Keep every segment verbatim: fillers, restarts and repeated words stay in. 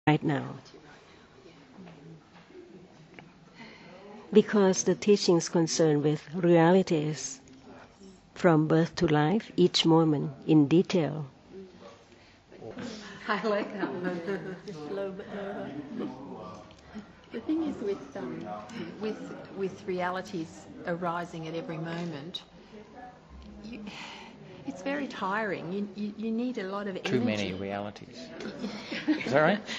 right now. Because the teaching is concerned with realities from birth to life, each moment in detail. I like that one. Slow but lower. The thing is with um, with with realities arising at every moment, you, it's very tiring. You, you you need a lot of energy. Too many realities. Is that right?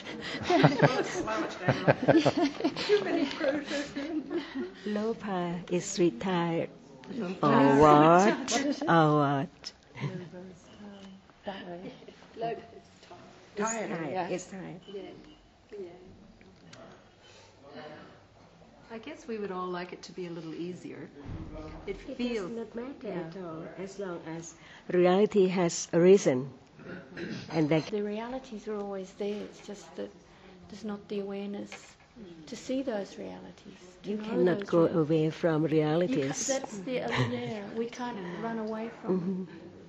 Too many processing. Lopa is retired. Or what? Or what? That way. It's tired. It's tired. Yeah. Yeah. I guess we would all like it to be a little easier. It It feels. does not matter yeah. at all as long as reality has arisen. And that The realities are always there, it's just that there's not the awareness to see those realities. to you know cannot those go realities. away from You ca- realities. that's the other there. We can't run away from Mhm.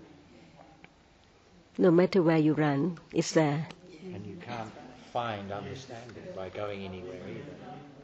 No matter where you run, it's there. And you can't find understanding by going anywhere either.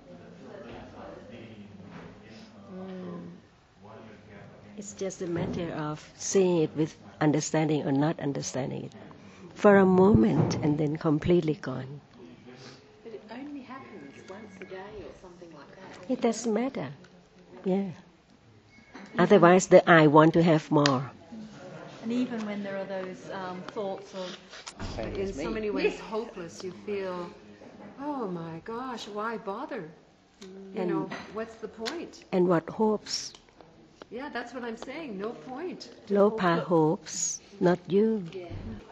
It's just a matter of seeing it with understanding or not understanding it. For a moment and then completely gone. But it only happens once a day or something like that. It doesn't matter. Yeah. Otherwise the I want to have more. And even when there are those um, thoughts of, Same In as so me. many ways hopeless, you feel, oh my gosh, why bother? You And- know, what's the point? And what hopes? Yeah, that's what I'm saying. No point. Lopa hopes, not you. Yeah.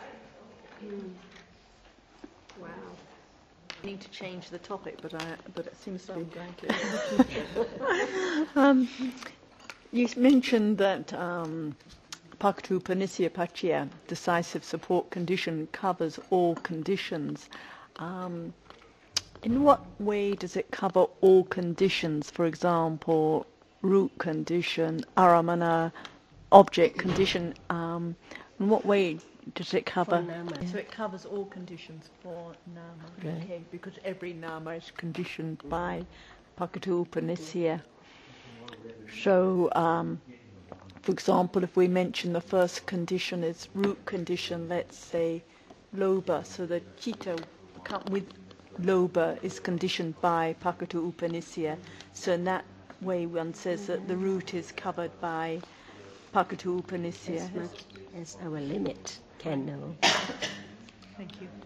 Wow. need to change the topic, but I, but it seems to be going to. Um, you mentioned that um, Paktu Panisya decisive support condition, covers all conditions. Um, in what way does it cover all conditions? For example, root condition, aramana, object condition. Um, in what way does it cover? So it covers all conditions for nama. Right. Okay, because every nama is conditioned by Pakatu Panisya. So, um, for example, if we mention the first condition is root condition, let's say loba, so the chitta come with loba is conditioned by Pakatu Upanisya. So in that way one says that the root is covered by Pakatu Upanisya. As much as our limit can know. Thank you.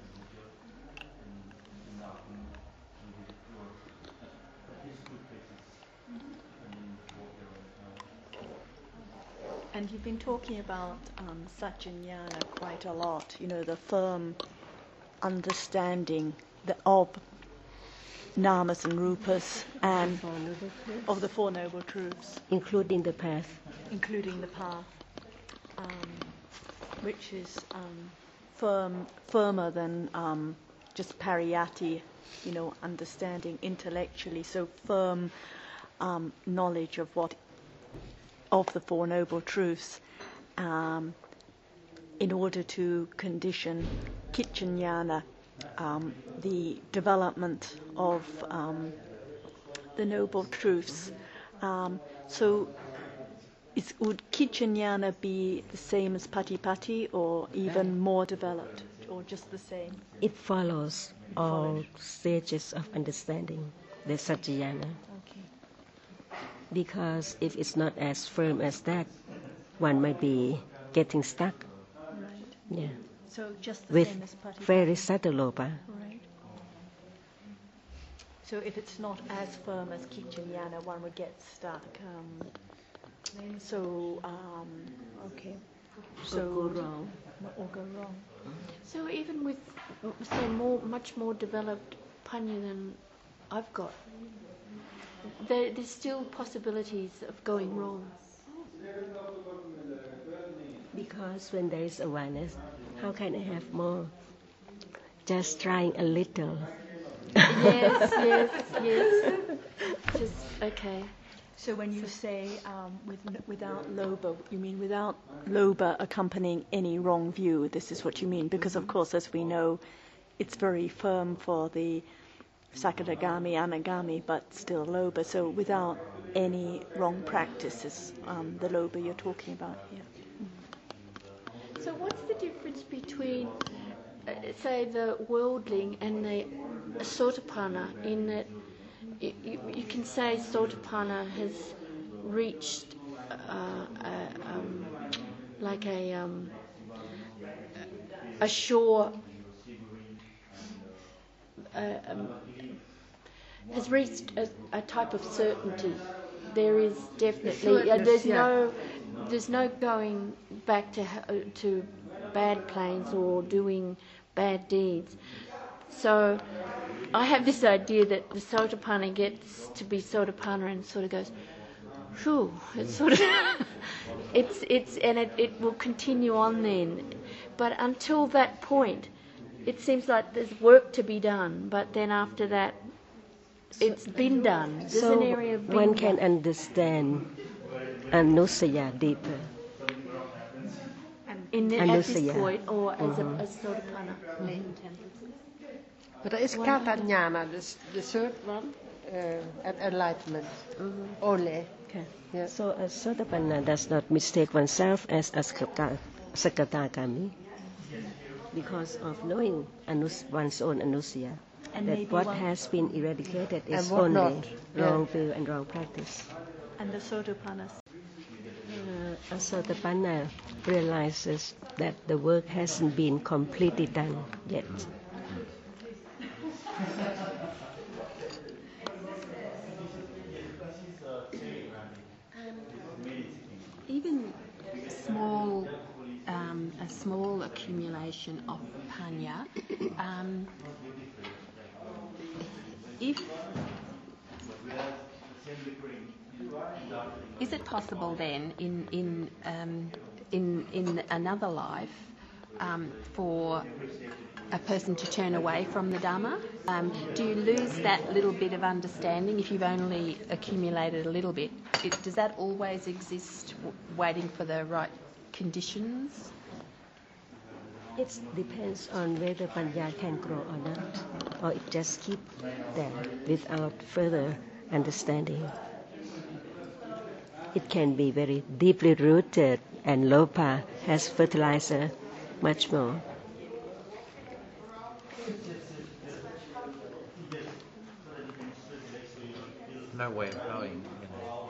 And you've been talking about um, Satchinyana quite a lot, you know, the firm Understanding the, of namas and rupas and of the Four Noble Truths, Including the path. including the path, um, which is um, firm, firmer than um, just pariyatti, you know, understanding intellectually. So firm um, knowledge of what of the Four Noble Truths, um, in order to condition Kichanyana, um, the development of um, the Noble Truths. Um, so is, would Kichanyana be the same as Patipati or even more developed or just the same? It follows all stages of understanding the Satchayana. Okay. Because if it's not as firm as that, one might be getting stuck. right. Yeah. So just the With same as Patipati. very subtle lopa. Right. So if it's not as firm as Kichanyana, one would get stuck. Um, so um, okay. So Or go wrong. Or go wrong. So even with, say, more, much more developed panya than I've got, there, there's still possibilities of going wrong. Because when there is awareness, how can I have more? Just trying a little. Yes, yes, yes. Just okay. So when you say um, with, without loba, you mean without loba accompanying any wrong view, this is what you mean? Because of course, as we know, it's very firm for the Sakadagami, Anagami, but still Loba. So without any wrong practices, um, the Loba you're talking about here. So what's the difference between, uh, say, the worldling and the Sotapanna, in that you, you, you can say Sotapanna has reached uh, a, um, like a, um, a sure, uh, um, has reached a, a type of certainty. There is definitely, uh, there's yeah. no, there's no going back to uh, to bad planes or doing bad deeds. So I have this idea that the Sotapanna gets to be Sotapanna and sort of goes, whew, it's sort of, it's, it's, and it, it will continue on then. But until that point, it seems like there's work to be done, but then after that, it's been done. There's so an area of one being can done. understand Anusaya deeper. In the, at this Anusaya. point, or as a as Sotapanna. But there is Kata Jnana, the, the third one, uh, at enlightenment, only. Okay. Yeah. So a Sotapanna does not mistake oneself as a Sakata- Sakadagami because of knowing anus, one's own Anusaya. And That maybe what one- has been eradicated is what only not. wrong Yeah. view and wrong practice. And the Sotapannas. Uh, a Sotapanna realizes that the work hasn't been completely done yet. Even small, um, a small accumulation of panya, um, if is it possible then in in um, in in another life um, for a person to turn away from the Dhamma? Um, do you lose that little bit of understanding if you've only accumulated a little bit? It, does that always exist, w- waiting for the right conditions? It depends on whether panya can grow or not, or it just keep there without further understanding. It can be very deeply rooted, and lopa has fertilizer much more. No way of knowing, you know.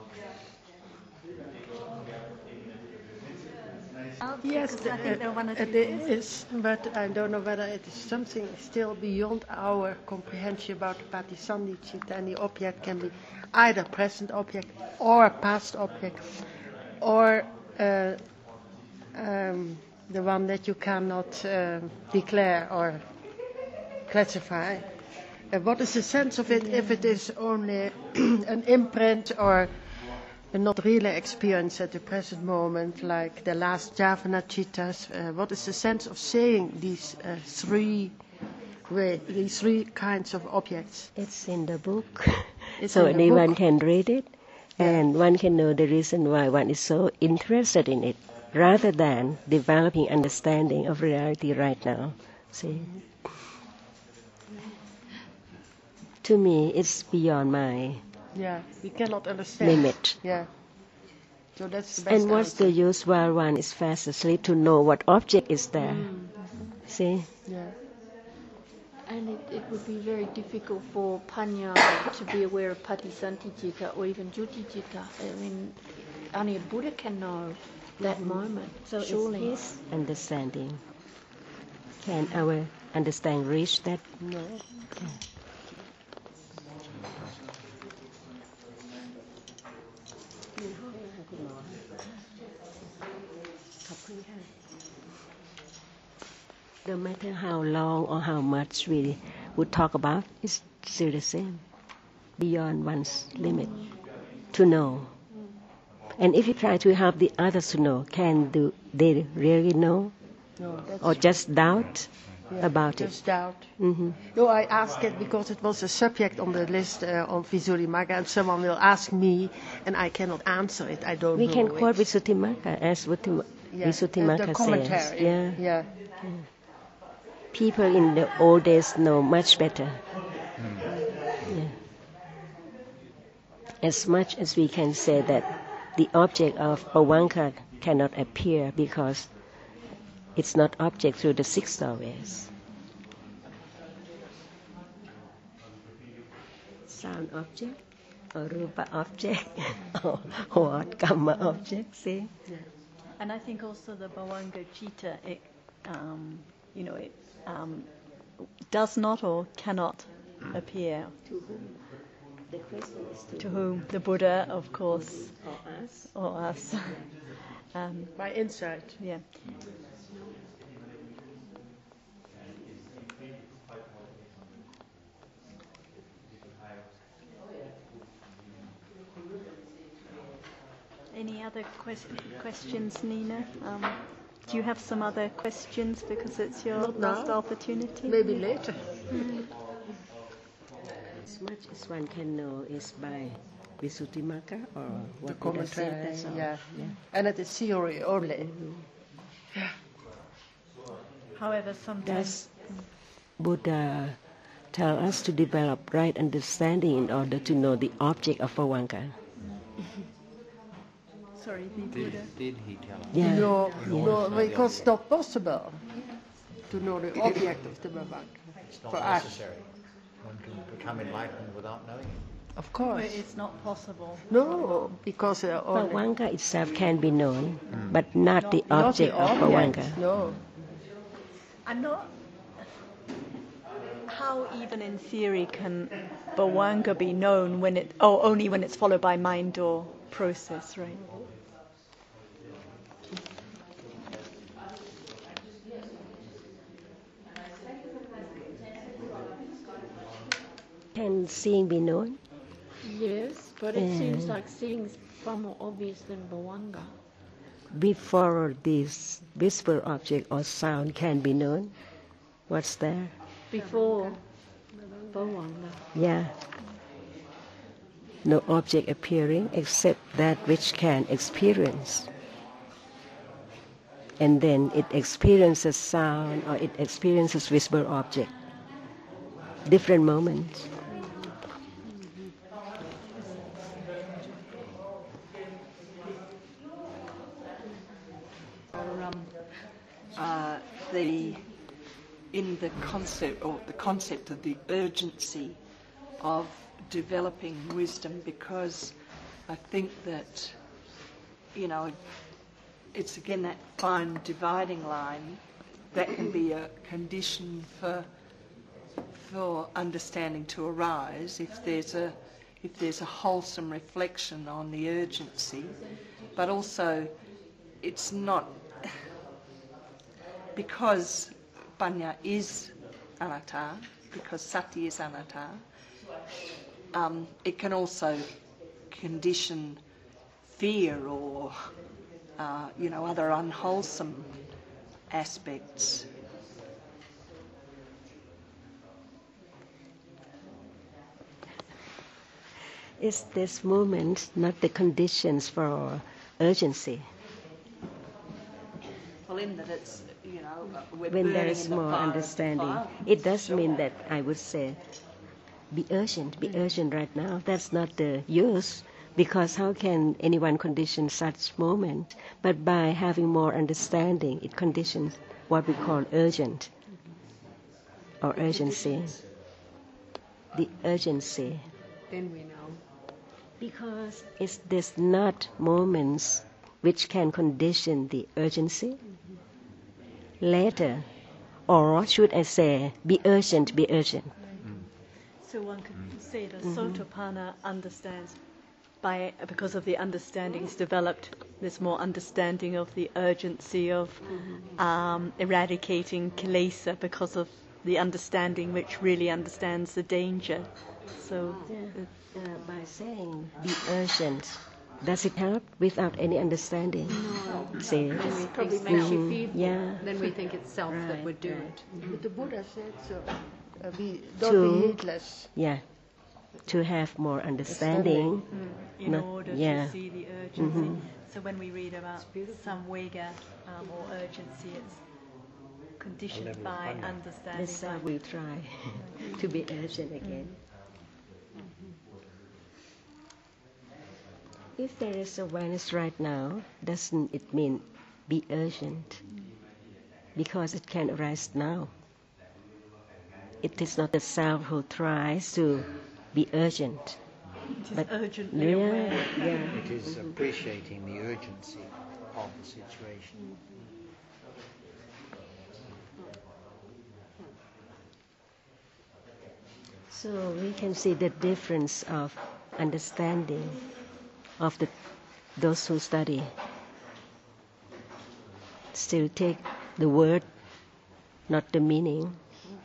Yes, the, uh, it is, but I don't know whether it is something still beyond our comprehension about the Patisandi Citta. And the object can be either present object or past object, or uh, um, the one that you cannot uh, declare or classify. Uh, what is the sense of it if it is only an imprint or not really experienced at the present moment, like the last Javana Chittas? Uh, what is the sense of saying these uh, three way, these three kinds of objects? It's in the book, It's so in the anyone book. can read it, and one can know the reason why one is so interested in it, rather than developing understanding of reality right now. See, to me, it's beyond my Yeah, we cannot understand. limit. Yeah. So that's the best And what's the answer. use while one is fast asleep to know what object is there? See? Yeah. And it, it would be very difficult for Panya to be aware of Patisanti Citta or even Juti Citta. I mean, only a Buddha can know that moment, So surely. it's his understanding. Can our understanding reach that? No. No matter how long or how much we would talk about, it's still the same, beyond one's limit, to know. And if you try to help the others to know, can do, they really know? No, that's Or just doubt yeah, about it? just doubt. Hmm. No, I ask it because it was a subject on the list uh, on Visuddhimagga, and someone will ask me, and I cannot answer it. I don't We know can quote it. Visuddhimagga as Visuddhimagga Yeah, uh, Visuddhimagga the says. commentary. Yeah. yeah. people in the old days know much better. Yeah. As much as we can say that the object of Bhavanka cannot appear because it's not object through the six doorways. Sound object, or rupa object, or what kamma object, see? And I think also the Bhavanga Citta, it, um, you know, it um, does not or cannot appear. To whom? The question is to, To whom? The Buddha, of course, or us. or us. um, By insight. yeah. Any other ques- questions, Nina? Um, do you have some other questions because it's your Not last now. opportunity? Maybe later. As much as one can know is by Visuddhimagga or The what did I say? commentary, That's all. yeah. And it is theory only. However, sometimes Does Buddha tell us to develop right understanding in order to know the object of Bhavanka? sorry, the Buddha. Did, did he tell us? Yeah. No, Yeah. no, because it's not possible to know the object of the Bhavanka. It's not For us, necessary. One can become enlightened without knowing it. of Well, course. it's not possible. No, because uh, only, Bhavanka itself can be known, but not the not object the of object. Bhavanka. No. I'm not. How even in theory can Bhavanga be known when it? Oh, only when it's followed by mind or process, right? Can seeing be known? Yes, but it seems like seeing's far more obvious than Bhavanga. Before this visible object or sound can be known, what's there? Before Bhavanga. Yeah. No object appearing except that which can experience. And then it experiences sound or it experiences visible object. Different moments. um, uh, the in the concept or the concept of the urgency of developing wisdom, because I think that, you know, it's again that fine dividing line that can be a condition for for understanding to arise if there's a if there's a wholesome reflection on the urgency, but also it's not, because Panya is anatta, because sati is anatta, um, it can also condition fear or uh, you know, other unwholesome aspects. Is this moment not the conditions for urgency? Well, in that it's, you know, uh, we're When there burning is in the more fire of understanding. fire. It does Sure. mean that I would say, be urgent, be urgent right now. That's not the use, because how can anyone condition such moment? But by having more understanding, it conditions what we call urgent or urgency. The urgency. Then we know. Because it's this not moments which can condition the urgency. Later, or should I say, be urgent, be urgent. So one could say that Sotapanna understands by because of the understanding is developed. There's more understanding of the urgency of um, eradicating kilesa because of the understanding which really understands the danger. So it- Uh, by saying be urgent, does it help without any understanding? No. See? Then we Probably think, makes Mhm. you fearful. Yeah. then we think it's self that Right, would do right. it. But the Buddha said so. Uh, be, don't To- be heedless. Yeah. To have more understanding. in Not- order yeah. to see the urgency. So when we read about samvega um, or urgency, it's conditioned level of by wonder. understanding. This uh, by- we'll try to be urgent again. If there is awareness right now, doesn't it mean be urgent? Because it can arise now. It is not the self who tries to be urgent. It is But urgently yeah, aware. yeah. It is appreciating the urgency of the situation. So we can see the difference of understanding of the those who study. Still take the word, not the meaning.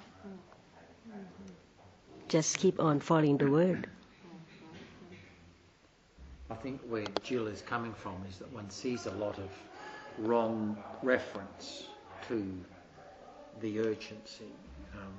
Just keep on following the word. I think where Jill is coming from is that one sees a lot of wrong reference to the urgency, um,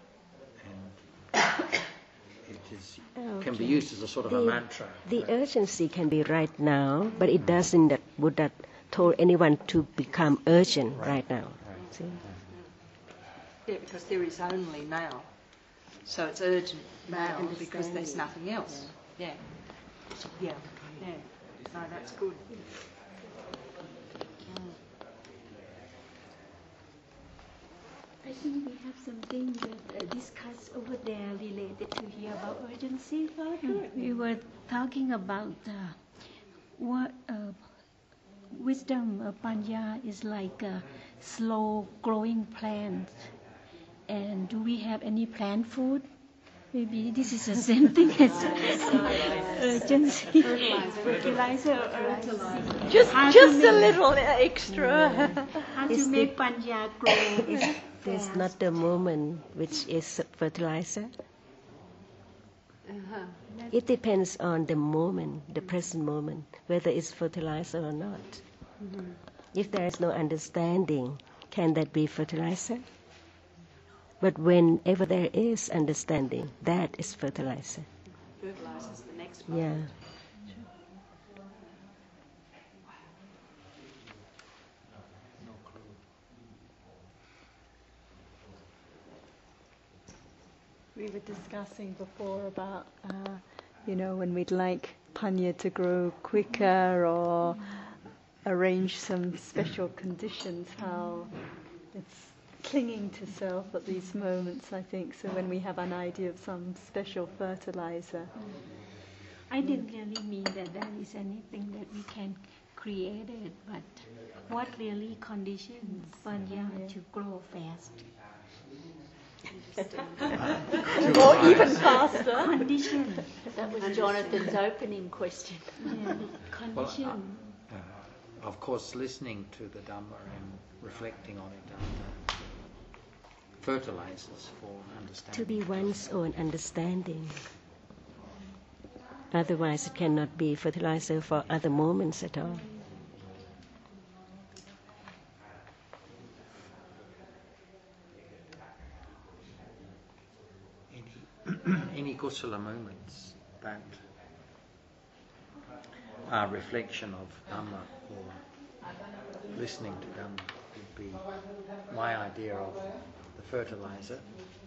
and it is can be Okay. used as a sort of a The- mantra. The urgency can be right now, but it doesn't that would that told anyone to become urgent right, now. See? Yeah, because there is only now. So it's urgent now because there's understanding. nothing else. Yeah. Yeah. Yeah. No, that's good. I think we have something that uh, discussed over there related to here about urgency. We were talking about uh, what uh, wisdom, uh, panya, is like a slow growing plant. And do we have any plant food? Maybe this is the same thing as urgency. Fertilizer. Fertilizer. Just, How to just a make- little extra. How Is to make panya grow? Is this not the moment which is fertilizer? It depends on the moment, the present moment, whether it's fertilizer or not. If there is no understanding, can that be fertilizer? But whenever there is understanding, that is fertilizer. Fertilises the next one. Yeah. We were discussing before about, uh, you know, when we'd like panya to grow quicker or arrange some special conditions, how it's clinging to self at these moments, I think. So when we have an idea of some special fertilizer. I didn't really mean that there is anything that we can create it, but what really conditions panya to grow fast? Or even faster. Condition. That was Jonathan's opening question. Yeah, condition. Uh, of course, listening to the Dhamma and reflecting on it uh, fertilizes for understanding. To be one's own understanding. Otherwise, it cannot be fertilizer for other moments at all. Any, any kusala moments that are reflection of Dhamma or listening to Dhamma would be my idea of the fertilizer.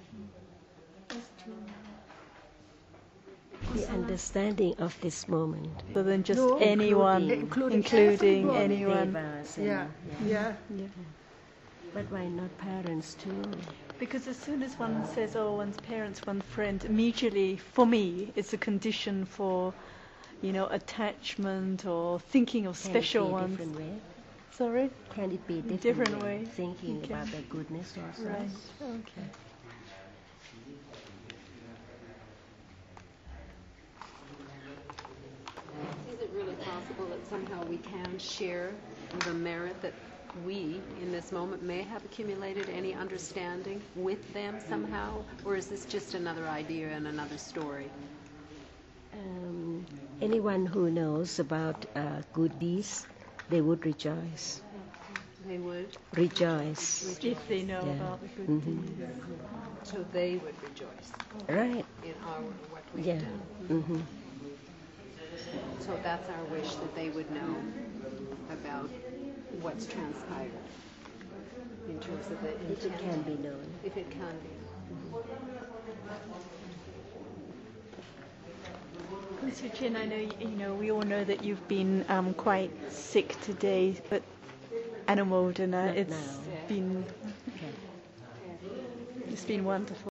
The understanding of this moment. So then just No, anyone, including- including, including anyone. Devas and- Yeah, yeah. But why not parents too? Because as soon as one says, oh, one's parents, one's friend, immediately, for me, it's a condition for, you know, attachment or thinking of Can special it be a ones. different way? Sorry? Can it be a different, Different way? way. Thinking Okay. about their goodness also. Right. Okay. Is it really possible that somehow we can share the merit that we, in this moment, may have accumulated any understanding with them somehow? Or is this just another idea and another story? Um, anyone who knows about uh, good deeds, they would rejoice. They would, Rejoice. If they know Yeah. about the good Mhm. deeds. so they would rejoice Right. in our what we've Yeah. done. hmm So that's our wish, that they would know about what's transpired. in terms of the If it can be known. If it can be. Mister Chin, I know you, you know we all know that you've been um, quite sick today, but Anumodana, it's now. been it's been wonderful.